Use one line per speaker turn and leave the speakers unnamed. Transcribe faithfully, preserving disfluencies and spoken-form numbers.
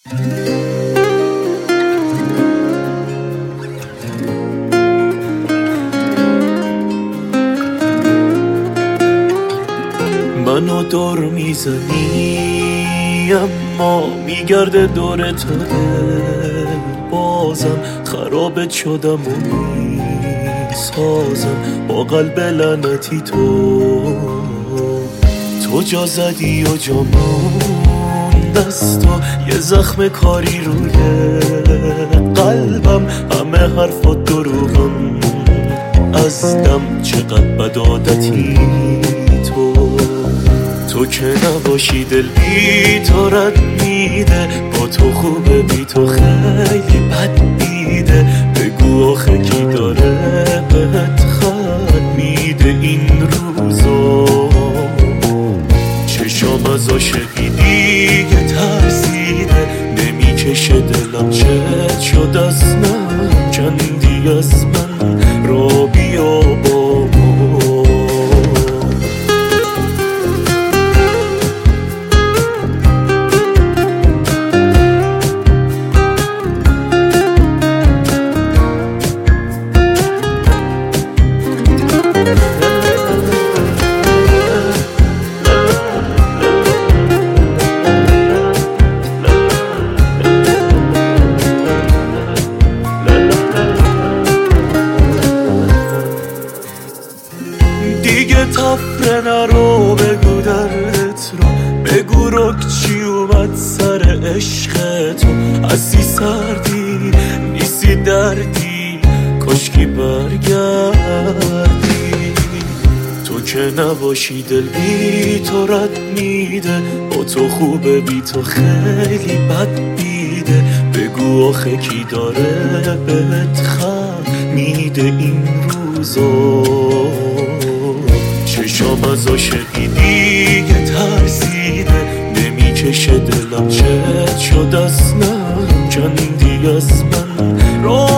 منو دور میزنی اما میگرده دور تو دل، بازم خرابت شدم و میسازم با قلب لعنتی تو. تو جا زدی و جا موند از تو، یه زخم کاری روی قلبم، همه حرفات دروغم از دم، چقدر بد عادتی تو. تو که نباشی دل بی تو رد میده، با تو خوبه بی تو خیلی بد میده. بگو آخه کی داره بهت خط میده این روزا؟ چشام از عاشقی دیگه ترسیده، نمیکشه دلم چت شد از من، کندی از من را بیا با ما. دیگه تفره نرو، بگو دردت رو، بگو رک چی اومد سر عشق تو. هستی سردی نیستی دردی، کاشکی برگردی. تو که نباشی دل بی تو رد میده، با تو خوبه بی تو خیلی بد میده. بگو آخه کی داره بهت خط میده این روزا؟ چشام از عاشقی دیگه ترسیده، نمیکشه دلم چت شد از من، کندی از من را